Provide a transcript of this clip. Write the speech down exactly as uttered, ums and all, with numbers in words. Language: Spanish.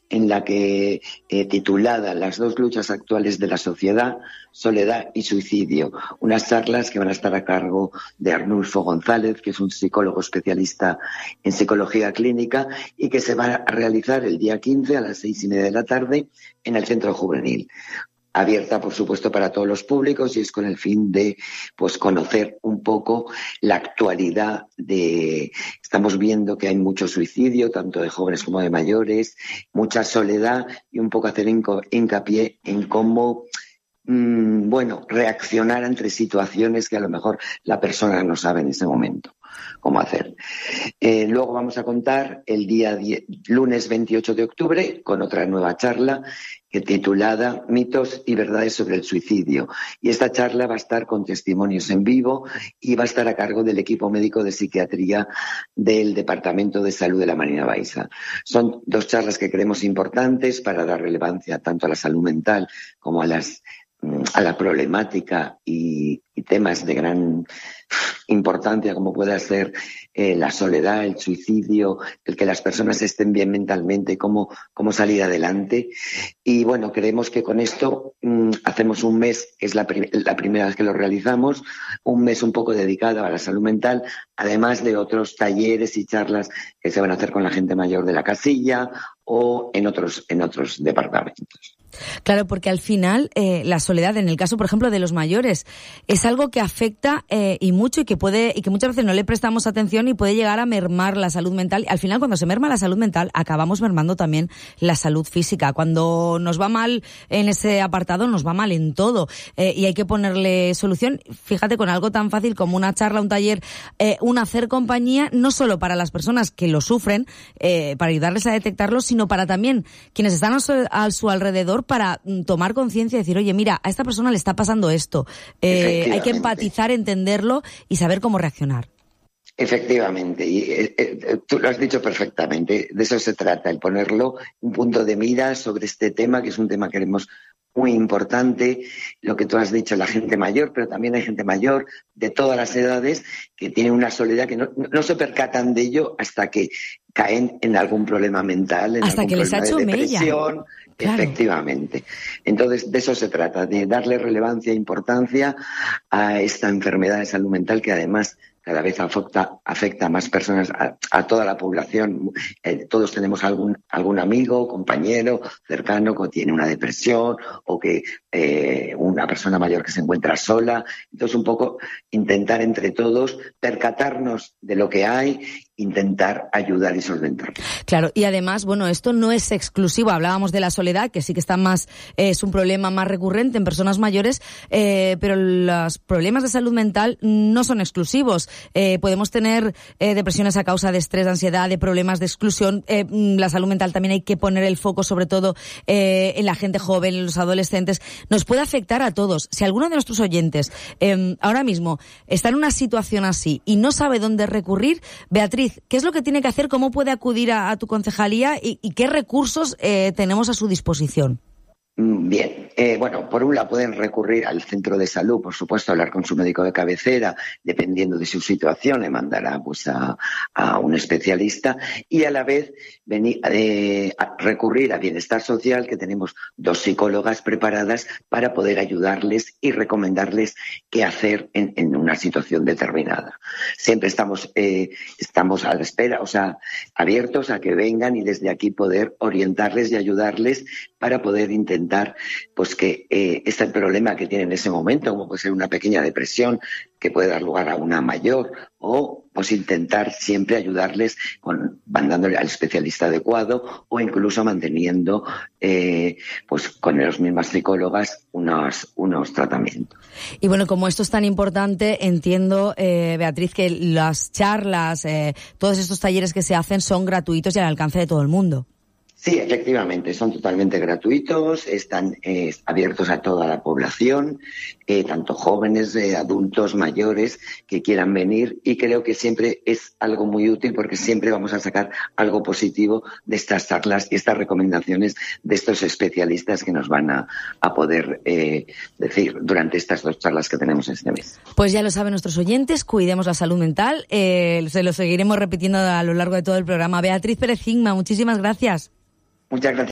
en la que eh, titulada Las dos luchas actuales de la sociedad, soledad y suicidio. Unas charlas que van a estar a cargo de Arnulfo González, que es un psicólogo especialista en psicología clínica, y que se va a realizar el día quince a las seis y media de la tarde en el Centro Juvenil. Abierta, por supuesto, para todos los públicos, y es con el fin de pues conocer un poco la actualidad de... Estamos viendo que hay mucho suicidio, tanto de jóvenes como de mayores, mucha soledad, y un poco hacer hincapié en cómo, mmm, bueno, reaccionar ante situaciones que a lo mejor la persona no sabe en ese momento cómo hacer. Eh, luego vamos a contar el día diez, lunes veintiocho de octubre con otra nueva charla que titulada Mitos y verdades sobre el suicidio. Y esta charla va a estar con testimonios en vivo y va a estar a cargo del equipo médico de psiquiatría del Departamento de Salud de la Marina Baixa. Son dos charlas que creemos importantes para dar relevancia tanto a la salud mental como a las a la problemática y, y temas de gran importancia como puede ser eh, la soledad, el suicidio, el que las personas estén bien mentalmente, cómo, cómo salir adelante. Y bueno, creemos que con esto mmm, hacemos un mes, que es la, prim- la primera vez que lo realizamos, un mes un poco dedicado a la salud mental, además de otros talleres y charlas que se van a hacer con la gente mayor de la casilla o en otros, en otros departamentos. Claro, porque al final eh, la soledad, en el caso, por ejemplo, de los mayores, es algo que afecta eh, y mucho y que puede y que muchas veces no le prestamos atención y puede llegar a mermar la salud mental. Al final, cuando se merma la salud mental, acabamos mermando también la salud física. Cuando nos va mal en ese apartado, nos va mal en todo eh, y hay que ponerle solución. Fíjate, con algo tan fácil como una charla, un taller, eh, un hacer compañía, no solo para las personas que lo sufren, eh, para ayudarles a detectarlo, sino para también quienes están a su, a su alrededor, para tomar conciencia y decir, oye, mira, a esta persona le está pasando esto. Eh, hay que empatizar, entenderlo y saber cómo reaccionar. Efectivamente, y eh, eh, tú lo has dicho perfectamente, de eso se trata, el ponerlo un punto de mira sobre este tema, que es un tema que queremos muy importante, lo que tú has dicho, la gente mayor, pero también hay gente mayor de todas las edades que tiene una soledad que no, no se percatan de ello hasta que caen en algún problema mental, en hasta algún que les problema ha hecho de depresión. mella. Claro. Efectivamente. Entonces, de eso se trata, de darle relevancia e importancia a esta enfermedad de salud mental que además cada vez afecta, afecta a más personas, a, a toda la población. Eh, todos tenemos algún, algún amigo, compañero cercano que tiene una depresión o que eh, una persona mayor que se encuentra sola. Entonces, un poco intentar entre todos percatarnos de lo que hay, intentar ayudar y solventarlo. Claro, y además, bueno, esto no es exclusivo. Hablábamos de la soledad, que sí que está más, eh, es un problema más recurrente en personas mayores, eh, pero los problemas de salud mental no son exclusivos. Eh, podemos tener eh, depresiones a causa de estrés, de ansiedad, de problemas de exclusión. Eh, la salud mental también hay que poner el foco, sobre todo, eh, en la gente joven, en los adolescentes. Nos puede afectar a todos. Si alguno de nuestros oyentes eh, ahora mismo está en una situación así y no sabe dónde recurrir, Beatriz, ¿qué es lo que tiene que hacer? ¿Cómo puede acudir a, a tu concejalía? ¿Y, y qué recursos eh, tenemos a su disposición? Bien, eh, bueno, por un lado pueden recurrir al centro de salud, por supuesto, hablar con su médico de cabecera, dependiendo de su situación, le mandará pues a, a un especialista y a la vez venir, eh, a recurrir a Bienestar Social, que tenemos dos psicólogas preparadas para poder ayudarles y recomendarles qué hacer en, en una situación determinada. Siempre estamos, eh, estamos a la espera, o sea, abiertos a que vengan y desde aquí poder orientarles y ayudarles para poder intentar pues que eh, este problema que tienen en ese momento, como puede ser una pequeña depresión que puede dar lugar a una mayor, o pues intentar siempre ayudarles con, mandándole al especialista adecuado o incluso manteniendo eh, pues con las mismas psicólogas unos, unos tratamientos. Y bueno, como esto es tan importante, entiendo, eh, Beatriz, que las charlas, eh, todos estos talleres que se hacen son gratuitos y al alcance de todo el mundo. Sí, efectivamente, son totalmente gratuitos, están eh, abiertos a toda la población, eh, tanto jóvenes, eh, adultos, mayores, que quieran venir, y creo que siempre es algo muy útil porque siempre vamos a sacar algo positivo de estas charlas y estas recomendaciones de estos especialistas que nos van a, a poder eh, decir durante estas dos charlas que tenemos este mes. Pues ya lo saben nuestros oyentes, cuidemos la salud mental, eh, se lo seguiremos repitiendo a lo largo de todo el programa. Beatriz Pérez Hingma, muchísimas gracias. Muchas gracias.